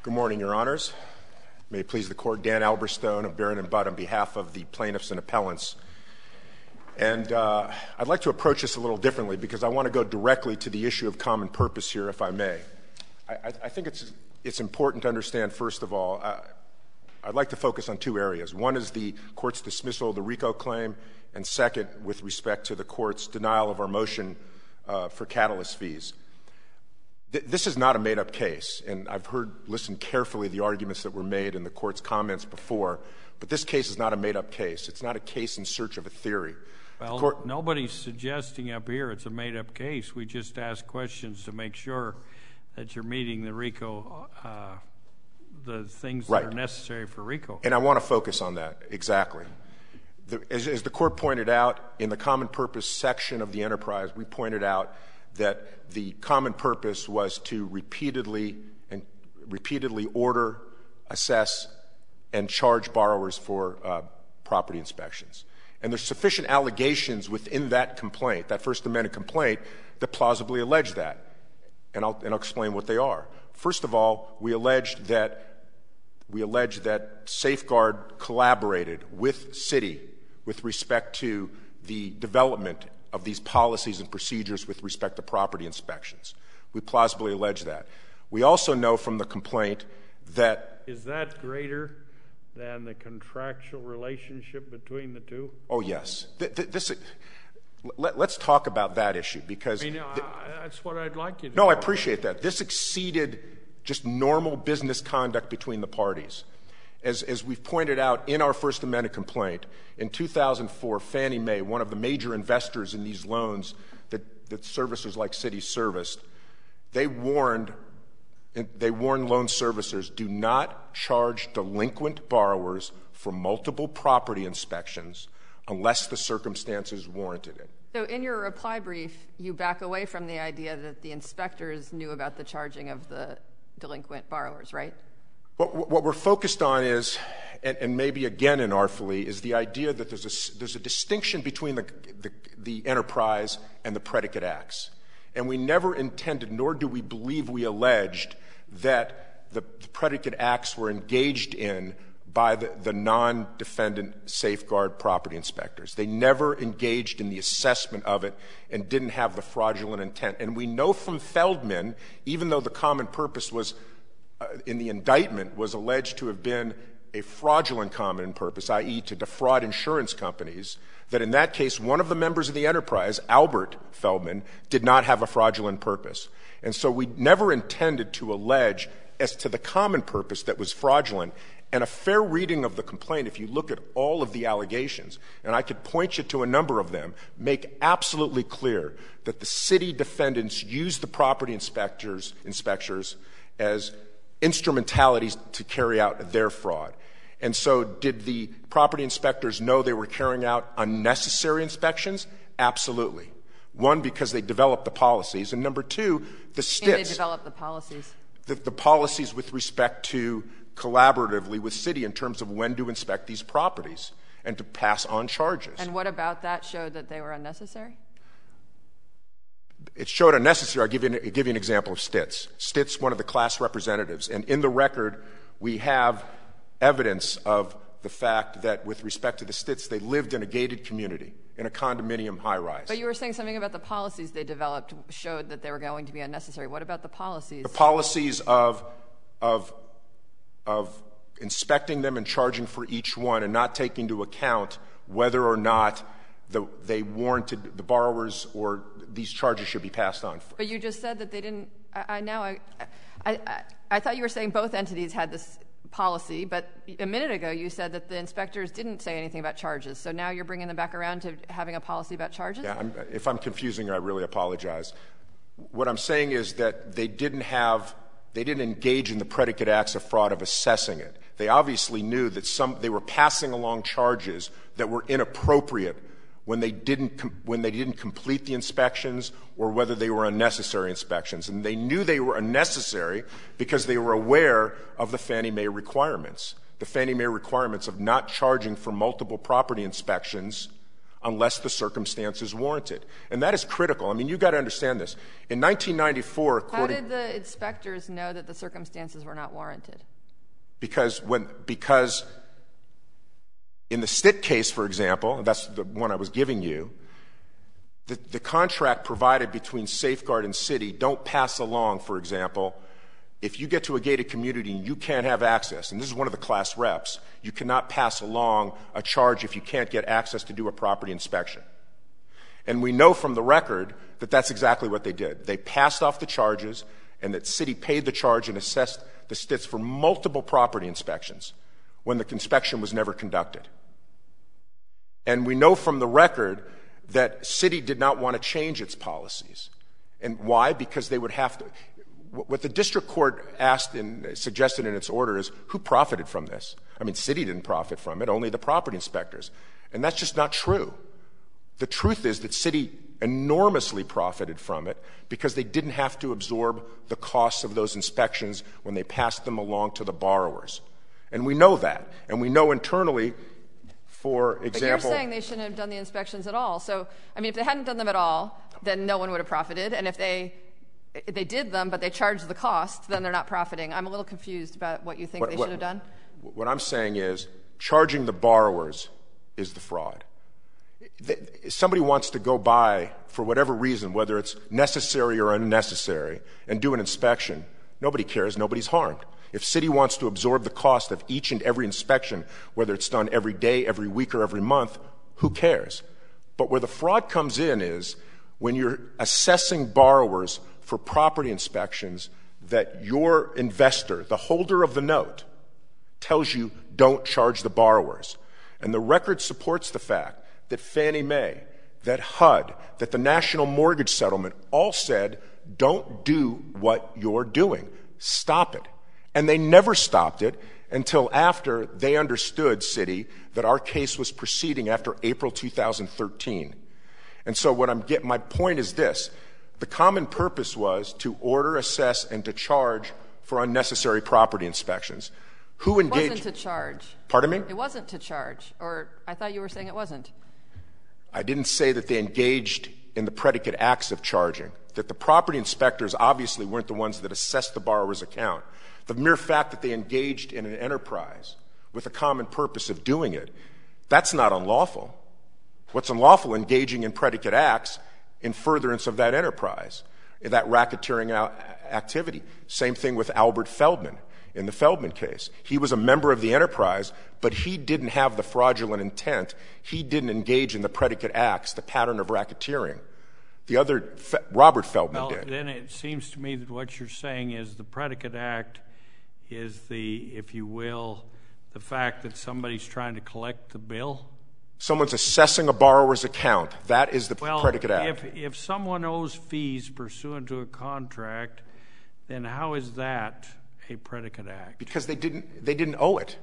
Good morning, Your Honors. May it please the Court, Dan Alberstone of Barron & Budd on behalf of the plaintiffs and appellants. And I'd like to approach this a little differently because I want to go directly to the issue of common purpose here, if I may. I think it's important to understand, first of all, I'd like to focus on two areas. One is the Court's dismissal of the RICO claim, and second, with respect to the Court's denial of our motion for catalyst fees. This is not a made-up case, and I've listened carefully to the arguments that were made in the Court's comments before, but this case is not a made-up case. It's not a case in search of a theory. Well, nobody's suggesting up here it's a made-up case. We just ask questions to make sure that you're meeting the RICO, the things that are necessary for RICO. And I want to focus on that, exactly. As the Court pointed out, in the common purpose section of the enterprise, we pointed out that the common purpose was to repeatedly order, assess, and charge borrowers for property inspections. And there's sufficient allegations within that complaint, that First Amendment complaint, that plausibly allege that. And I'll explain what they are. First of all, we allege that Safeguard collaborated with Citi with respect to the development of these policies and procedures with respect to property inspections. We plausibly allege that. We also know from the complaint that... Is that greater than the contractual relationship between the two? Oh, yes. Let's talk about that issue because... that's what I'd like you to... No, I appreciate that. This exceeded just normal business conduct between the parties. As we've pointed out in our First Amendment complaint, in 2004, Fannie Mae, one of the major investors in these loans that servicers like Citi serviced, they warned loan servicers, do not charge delinquent borrowers for multiple property inspections unless the circumstances warranted it. So in your reply brief, you back away from the idea that the inspectors knew about the charging of the delinquent borrowers, right? What we're focused on is, and maybe again inartfully, is the idea that there's a distinction between the enterprise and the predicate acts. And we never intended, nor do we believe we alleged, that the predicate acts were engaged in by the non-defendant Safeguard property inspectors. They never engaged in the assessment of it and didn't have the fraudulent intent. And we know from Feldman, even though the common purpose was, in the indictment, was alleged to have been a fraudulent common purpose, i.e. to defraud insurance companies, that in that case, one of the members of the enterprise, Albert Feldman, did not have a fraudulent purpose. And so we never intended to allege as to the common purpose that was fraudulent. And a fair reading of the complaint, if you look at all of the allegations, and I could point you to a number of them, make absolutely clear that the city defendants used the property inspectors as instrumentalities to carry out their fraud. And so did the property inspectors know they were carrying out unnecessary inspections? Absolutely. One, because they developed the policies, and number two, the STITs. And they developed the policies. The policies with respect to collaboratively with Citi in terms of when to inspect these properties and to pass on charges. And what about that showed that they were unnecessary? It showed unnecessary. I'll give you an example of STITs. STITs, one of the class representatives. And in the record, we have evidence of the fact that with respect to the STITs, they lived in a gated community, in a condominium high-rise. But you were saying something about the policies they developed showed that they were going to be unnecessary. What about the policies? The policies of inspecting them and charging for each one and not taking into account whether or not they warranted the borrowers or these charges should be passed on. But you just said that they didn't. I thought you were saying both entities had this policy, but a minute ago you said that the inspectors didn't say anything about charges. So now you're bringing them back around to having a policy about charges? Yeah, if I'm confusing you, I really apologize. What I'm saying is that they didn't engage in the predicate acts of fraud of assessing it. They obviously knew that they were passing along charges that were inappropriate when they didn't complete the inspections or whether they were unnecessary inspections. And they knew they were unnecessary because they were aware of the Fannie Mae requirements. The Fannie Mae requirements of not charging for multiple property inspections unless the circumstances warranted. And that is critical. I mean, you've got to understand this. In 1994, How did the inspectors know that the circumstances were not warranted? Because in the Stitt case, for example, that's the one I was giving you, the contract provided between Safeguard and City don't pass along, for example, if you get to a gated community and you can't have access, and this is one of the class reps, you cannot pass along a charge if you can't get access to do a property inspection. And we know from the record that that's exactly what they did. They passed off the charges, and that City paid the charge and assessed the Stitts for multiple property inspections when the inspection was never conducted. And we know from the record that City did not want to change its policies. And why? Because they would have to. What the district court asked and suggested in its order is, who profited from this? I mean, City didn't profit from it, only the property inspectors. And that's just not true. The truth is that City enormously profited from it because they didn't have to absorb the costs of those inspections when they passed them along to the borrowers. And we know that. And we know internally, for example— But you're saying they shouldn't have done the inspections at all. So, I mean, if they hadn't done them at all, then no one would have profited. And if they did them, but they charged the cost, then they're not profiting. I'm a little confused about what you think they should have done. What I'm saying is, charging the borrowers is the fraud. Somebody wants to go by, for whatever reason, whether it's necessary or unnecessary, and do an inspection. Nobody cares. Nobody's harmed. If City wants to absorb the cost of each and every inspection, whether it's done every day, every week, or every month, who cares? But where the fraud comes in is when you're assessing borrowers for property inspections that your investor, the holder of the note, tells you don't charge the borrowers. And the record supports the fact that Fannie Mae, that HUD, that the National Mortgage Settlement all said, don't do what you're doing. Stop it. And they never stopped it until after they understood, City, that our case was proceeding after April 2013. And so my point is this. The common purpose was to order, assess, and to charge for unnecessary property inspections. Who engaged? It wasn't to charge. Pardon me? It wasn't to charge. Or I thought you were saying it wasn't. I didn't say that they engaged in the predicate acts of charging, that the property inspectors obviously weren't the ones that assessed the borrower's account. The mere fact that they engaged in an enterprise with a common purpose of doing it, that's not unlawful. What's unlawful, engaging in predicate acts in furtherance of that enterprise, that racketeering activity. Same thing with Albert Feldman in the Feldman case. He was a member of the enterprise, but he didn't have the fraudulent intent. He didn't engage in the predicate acts, the pattern of racketeering. The other, Robert Feldman, did. Then it seems to me that what you're saying is the predicate act is the, if you will, the fact that somebody's trying to collect the bill? Someone's assessing a borrower's account. That is the predicate act. If someone owes fees pursuant to a contract, then how is that a predicate act? Because they didn't owe it.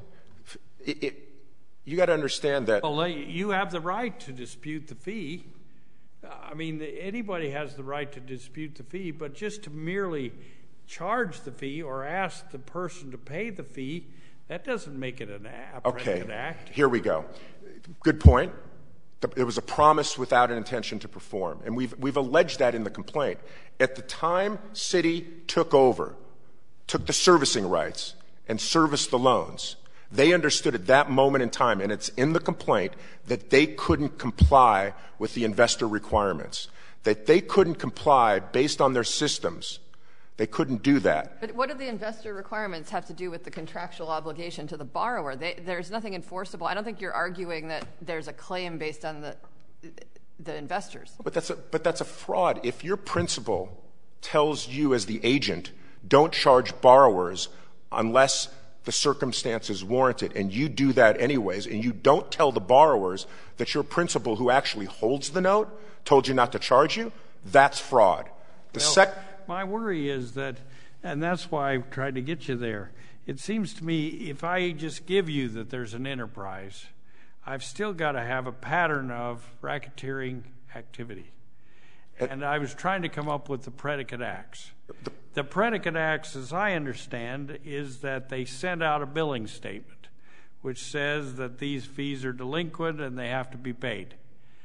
You got to understand that. Well, you have the right to dispute the fee. I mean, anybody has the right to dispute the fee, but just to merely charge the fee or ask the person to pay the fee, that doesn't make it a predicate act. Here we go. Good point. There was a promise without an intention to perform, and we've alleged that in the complaint. At the time City took the servicing rights and serviced the loans, they understood at that moment in time, and it's in the complaint, that they couldn't comply with the investor requirements, that they couldn't comply based on their systems. They couldn't do that. But what do the investor requirements have to do with the contractual obligation to the borrower? There's nothing enforceable. I don't think you're arguing that there's a claim based on the investors. But that's a fraud. If your principal tells you as the agent, don't charge borrowers unless the circumstances warrant it, and you do that anyways, and you don't tell the borrowers that your principal who actually holds the note told you not to charge you, that's fraud. My worry is that, and that's why I tried to get you there, it seems to me if I just give you that there's an enterprise, I've still got to have a pattern of racketeering activity. And I was trying to come up with the predicate acts. The predicate acts, as I understand, is that they send out a billing statement which says that these fees are delinquent and they have to be paid.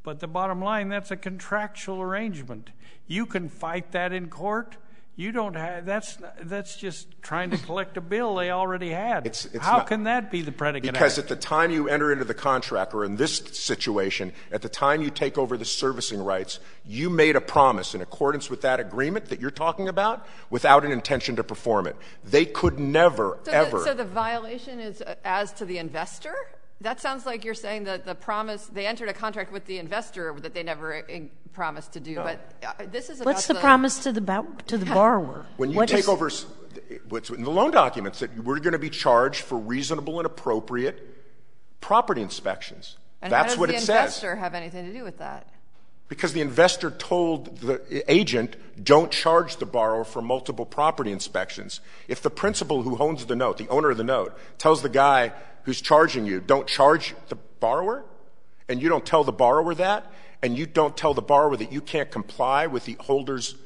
But the bottom line, that's a contractual arrangement. You can fight that in court. You don't have, that's just trying to collect a bill they already had. How can that be the predicate Because act? at the time you enter into the contract, or in this situation, at the time you take over the servicing rights, you made a promise in accordance with that agreement that you're talking about without an intention to perform it. They could never, ever. So the violation is as to the investor? That sounds like you're saying that the promise, they entered a contract with the investor that they never promised to do. No. But this is about What's the promise to the borrower? When you take over, what's in the loan documents, that we're going to be charged for reasonable and appropriate property inspections. And that's what it says. How does the investor have anything to do with that? Because the investor told the agent, don't charge the borrower for multiple property inspections. If the principal who owns the note, the owner of the note, tells the guy who's charging you, don't charge the borrower, and you don't tell the borrower that, and you don't tell the borrower that you can't comply with the holder's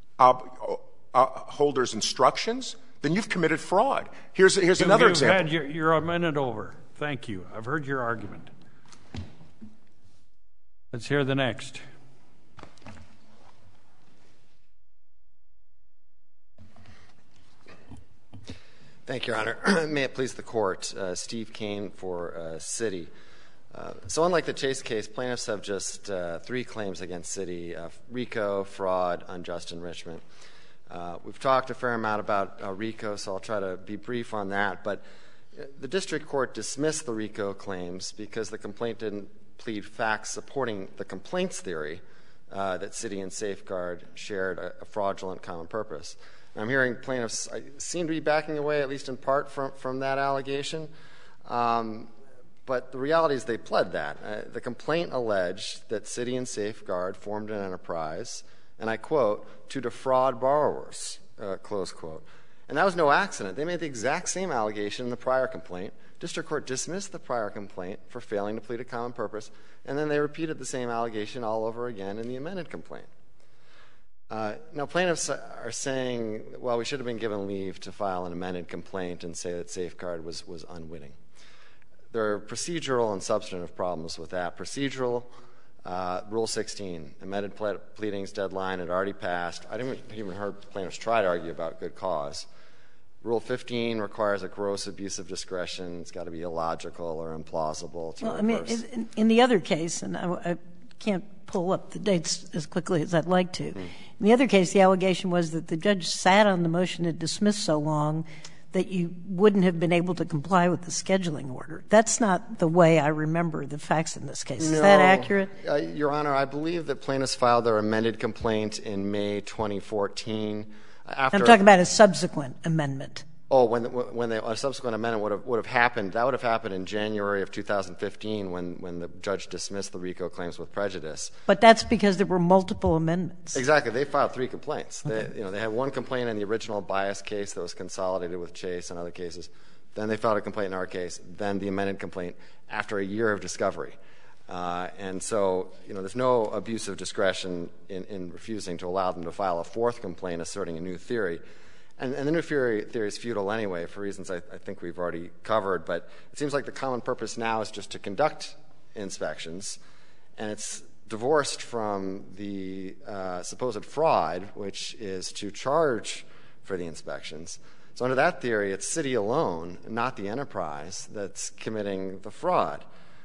instructions, then you've committed fraud. Here's another example. You're a minute over. Thank you. I've heard your argument. Let's hear the next. Thank you, Your Honor. May it please the Court. Steve Kane for Citi. So unlike the Chase case, plaintiffs have just 3 claims against Citi: RICO, fraud, unjust enrichment. We've talked a fair amount about RICO, so I'll try to be brief on that. But the district court dismissed the RICO claims because the complaint didn't plead facts supporting the complaints theory that Citi and Safeguard shared a fraudulent common purpose. I'm hearing plaintiffs seem to be backing away, at least in part, from that allegation. But the reality is they pled that. The complaint alleged that Citi and Safeguard formed an enterprise, and I quote, to defraud borrowers, close quote. And that was no accident. They made the exact same allegation in the prior complaint. District court dismissed the prior complaint for failing to plead a common purpose, and then they repeated the same allegation all over again in the amended complaint. Now, plaintiffs are saying, well, we should have been given leave to file an amended complaint and say that Safeguard was unwitting. There are procedural and substantive problems with that. Procedural, Rule 16, amended pleadings deadline had already passed. I didn't even heard plaintiffs try to argue about good cause. Rule 15 requires a gross abuse of discretion. It's got to be illogical or implausible to reverse. I mean, in the other case, and I can't pull up the dates as quickly as I'd like to. In the other case, the allegation was that the judge sat on the motion to dismiss so long that you wouldn't have been able to comply with the scheduling order. That's not the way I remember the facts in this case. Is that accurate? Your Honor, I believe that plaintiffs filed their amended complaint in May 2014. I'm talking about a subsequent amendment. Oh, when a subsequent amendment would have happened, that would have happened in January of 2015 when the judge dismissed the RICO claims with prejudice. But that's because there were multiple amendments. Exactly. They filed 3 complaints. Okay. They had one complaint in the original bias case that was consolidated with Chase and other cases. Then they filed a complaint in our case. Then the amended complaint after a year of discovery. And so, there's no abuse of discretion in refusing to allow them to file a 4th complaint asserting a new theory. And the new theory is futile anyway for reasons I think we've already covered. But it seems like the common purpose now is just to conduct inspections. And it's divorced from the supposed fraud, which is to charge for the inspections. So under that theory, it's Citi alone, not the enterprise, that's committing the fraud.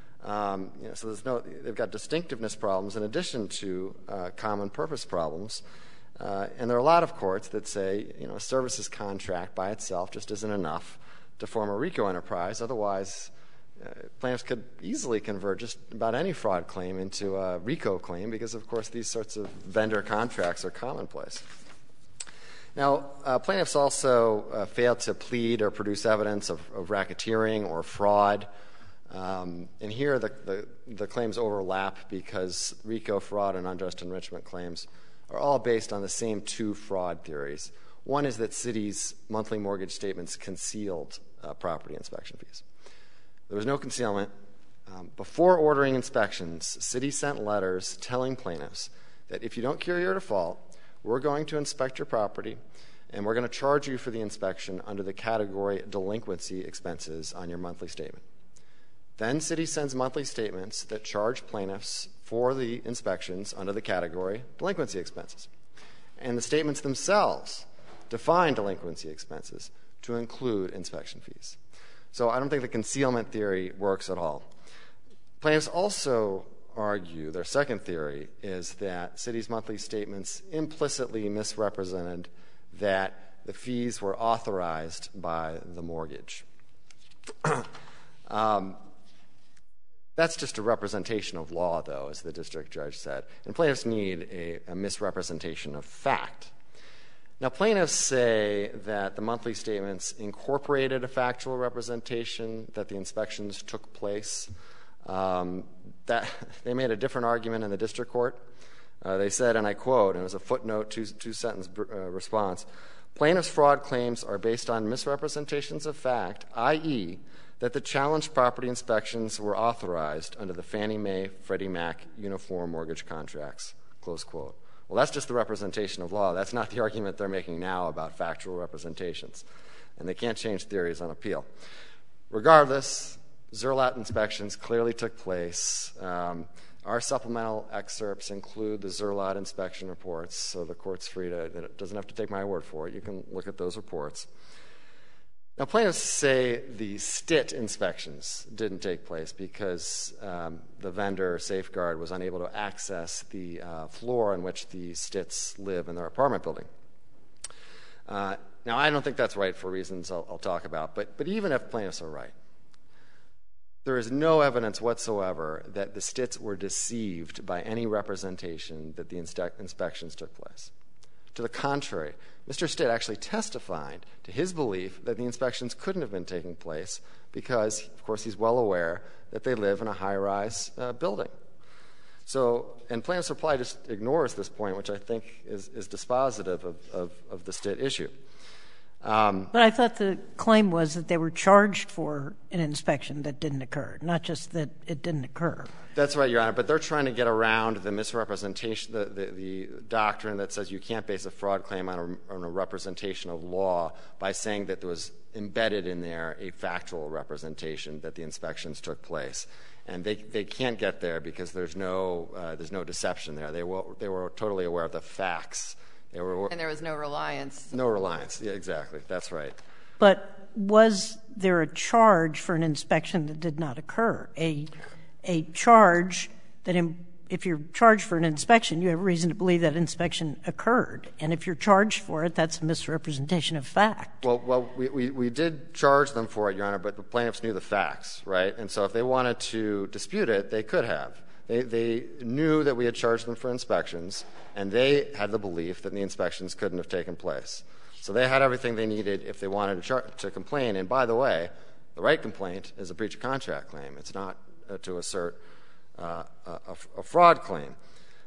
So they've got distinctiveness problems in addition to common purpose problems. And there are a lot of courts that say, a services contract by itself just isn't enough to form a RICO enterprise. Otherwise, plaintiffs could easily convert just about any fraud claim into a RICO claim because, of course, these sorts of vendor contracts are commonplace. Now, plaintiffs also failed to plead or produce evidence of racketeering or fraud. And here the claims overlap because RICO fraud and unjust enrichment claims are all based on the same 2 fraud theories. One is that Citi's monthly mortgage statements concealed property inspection fees. There was no concealment. Before ordering inspections, Citi sent letters telling plaintiffs that if you don't cure your default, we're going to inspect your property and we're going to charge you for the inspection under the category delinquency expenses on your monthly statement. Then Citi sends monthly statements that charge plaintiffs for the inspections under the category delinquency expenses. And the statements themselves define delinquency expenses to include inspection fees. So I don't think the concealment theory works at all. Plaintiffs also argue, their second theory is that Citi's monthly statements implicitly misrepresented that the fees were authorized by the mortgage. That's just a representation of law, though, as the district judge said. And plaintiffs need a misrepresentation of fact. Now, plaintiffs say that the monthly statements incorporated a factual representation that the inspections took place. That they made a different argument in the district court. They said, and I quote, and it was a footnote, two-sentence response, plaintiffs' fraud claims are based on misrepresentations of fact, i.e., that the challenged property inspections were authorized under the Fannie Mae, Freddie Mac uniform mortgage contracts, close quote. Well, that's just the representation of law. That's not the argument they're making now about factual representations. And they can't change theories on appeal. Regardless, Zerlot inspections clearly took place. Our supplemental excerpts include the Zerlot inspection reports, so the court's free to, it doesn't have to take my word for it. You can look at those reports. Now, plaintiffs say the STIT inspections didn't take place because the vendor, Safeguard, was unable to access the floor on which the STITs live in their apartment building. Now, I don't think that's right for reasons I'll talk about, but even if plaintiffs are right, there is no evidence whatsoever that the STITs were deceived by any representation that the inspections took place. To the contrary, Mr. Stitt actually testified to his belief that the inspections couldn't have been taking place because, of course, he's well aware that they live in a high-rise building. So, and plaintiff's reply just ignores this point, which I think is dispositive of the Stitt issue. But I thought the claim was that they were charged for an inspection that didn't occur, not just that it didn't occur. That's right, Your Honor, but they're trying to get around the misrepresentation, the doctrine that says you can't base a fraud claim on a representation of law by saying that there was embedded in there a factual representation that the inspections took place. And they can't get there because there's no deception there. They were totally aware of the facts. And there was no reliance. No reliance, yeah, exactly. That's right. But was there a charge for an inspection that did not occur? A charge that if you're charged for an inspection, you have reason to believe that inspection occurred. And if you're charged for it, that's a misrepresentation of fact. Well, we did charge them for it, Your Honor, but the plaintiffs knew the facts, right? And so if they wanted to dispute it, they could have. They knew that we had charged them for inspections, and they had the belief that the inspections couldn't have taken place. So they had everything they needed if they wanted to complain. And by the way, the right complaint is a breach of contract claim. It's not to assert a fraud claim.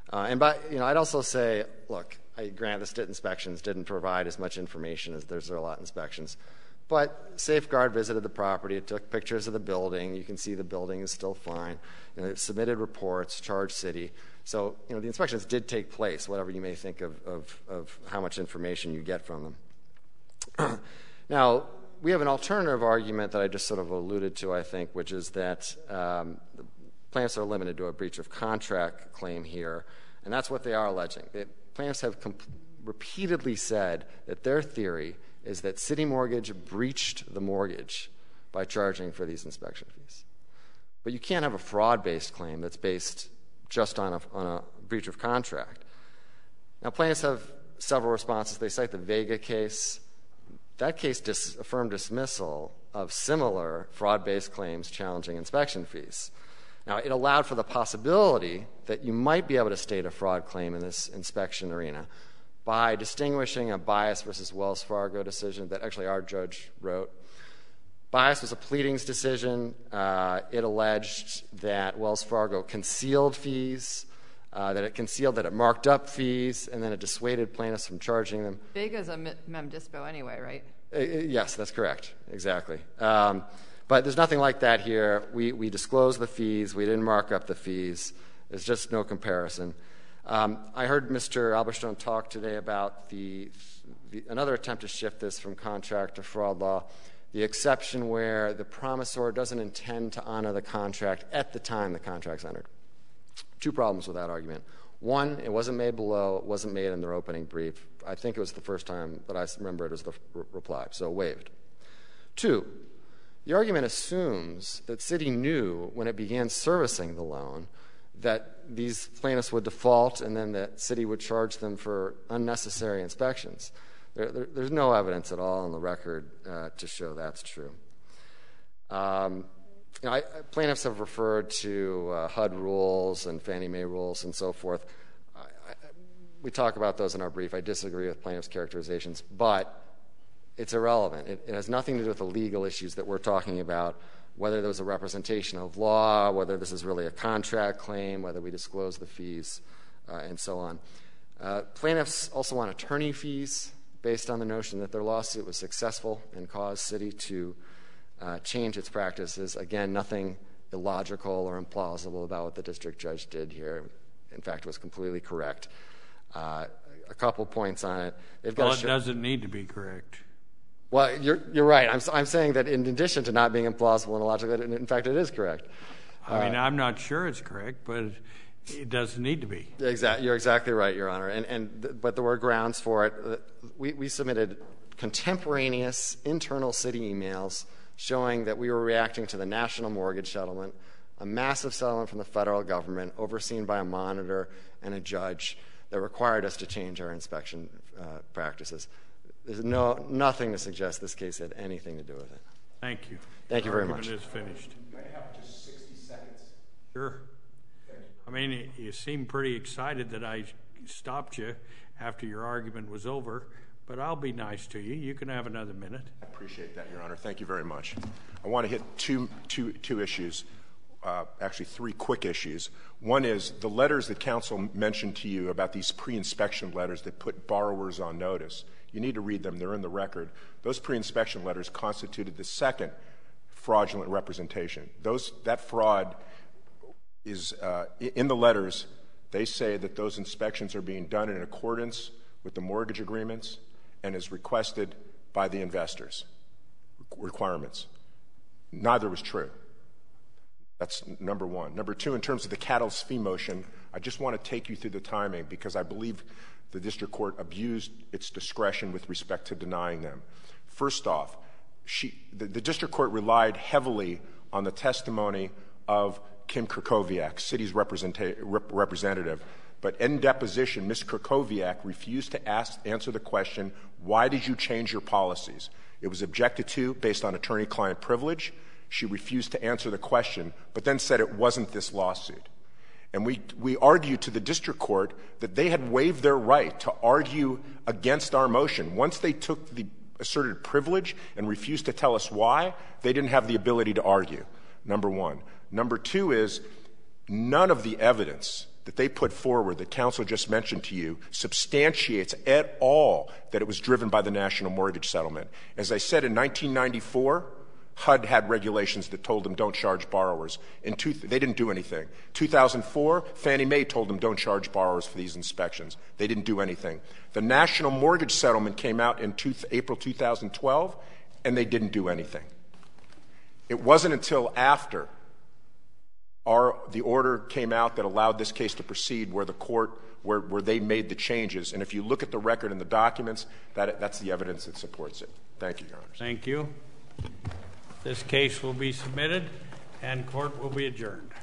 I'd also say, look, I grant the Stitt inspections didn't provide as much information as there's a lot of inspections. But Safeguard visited the property. It took pictures of the building. You can see the building is still fine. It submitted reports, charged Citi. So, the inspections did take place, whatever you may think of how much information you get from them. Now, we have an alternative argument that I just sort of alluded to, I think, which is that the plaintiffs are limited to a breach of contract claim here, and that's what they are alleging. Plaintiffs have repeatedly said that their theory is that Citi Mortgage breached the mortgage by charging for these inspection fees. But you can't have a fraud-based claim that's based just on a breach of contract. Now, plaintiffs have several responses. They cite the Vega case. That case affirmed dismissal of similar fraud-based claims challenging inspection fees. Now, it allowed for the possibility that you might be able to state a fraud claim in this inspection arena by distinguishing a Bias versus Wells Fargo decision that actually our judge wrote. Bias was a pleadings decision. It alleged that Wells Fargo concealed fees, that it marked up fees, and then it dissuaded plaintiffs from charging them. Vega's a mem dispo anyway, right? Yes, that's correct. Exactly. But there's nothing like that here. We disclosed the fees. We didn't mark up the fees. There's just no comparison. I heard Mr. Alberstone talk today about another attempt to shift this from contract to fraud law. the exception where the promisor doesn't intend to honor the contract at the time the contract's entered. Two problems with that argument. One, it wasn't made below, it wasn't made in their opening brief. I think it was the first time that I remember it as the reply, so waived. Two, the argument assumes that Citi knew when it began servicing the loan that these plaintiffs would default and then that Citi would charge them for unnecessary inspections. There's no evidence at all on the record to show that's true. Plaintiffs have referred to HUD rules and Fannie Mae rules and so forth. We talk about those in our brief. I disagree with plaintiffs' characterizations, but it's irrelevant. It has nothing to do with the legal issues that we're talking about, whether there was a representation of law, whether this is really a contract claim, whether we disclose the fees, and so on. Plaintiffs also want attorney fees based on the notion that their lawsuit was successful and caused Citi to change its practices. Again, nothing illogical or implausible about what the district judge did here. In fact, it was completely correct. A couple points on it. It doesn't need to be correct. Well, you're right. I'm saying that in addition to not being implausible and illogical, in fact, it is correct. I mean, I'm not sure it's correct, but it doesn't need to be. You're exactly right, Your Honor. But there were grounds for it. We submitted contemporaneous internal Citi emails showing that we were reacting to the national mortgage settlement, a massive settlement from the federal government overseen by a monitor and a judge that required us to change our inspection practices. There's nothing to suggest this case had anything to do with it. Thank you. Thank you very much. The argument is finished. May I have just 60 seconds? Sure. I mean, you seem pretty excited that I stopped you after your argument was over, but I'll be nice to you. You can have another minute. I appreciate that, Your Honor. Thank you very much. I want to hit two issues, actually three quick issues. One is the letters that counsel mentioned to you about these pre-inspection letters that put borrowers on notice. You need to read them. They're in the record. Those pre-inspection letters constituted the second fraudulent representation. That fraud is in the letters. They say that those inspections are being done in accordance with the mortgage agreements and is requested by the investors' requirements. Neither was true. That's number one. Number two, in terms of the Cattles fee motion, I just want to take you through the timing because I believe the district court abused its discretion with respect to denying them. First off, the district court relied heavily on the testimony of Kim Krakowiak, Citi's representative. But in deposition, Ms. Krakowiak refused to answer the question, why did you change your policies? It was objected to based on attorney-client privilege. She refused to answer the question, but then said it wasn't this lawsuit. And we argued to the district court that they had waived their right to argue against our motion. Once they took the asserted privilege and refused to tell us why, they didn't have the ability to argue, number one. Number two is none of the evidence that they put forward that counsel just mentioned to you substantiates at all that it was driven by the national mortgage settlement. As I said, in 1994, HUD had regulations that told them don't charge borrowers. They didn't do anything. 2004, Fannie Mae told them don't charge borrowers for these inspections. They didn't do anything. The national mortgage settlement came out in April 2012, and they didn't do anything. It wasn't until after the order came out that allowed this case to proceed where the court, where they made the changes. And if you look at the record and the documents, that's the evidence that supports it. Thank you, Your Honors. Thank you. This case will be submitted and court will be adjourned.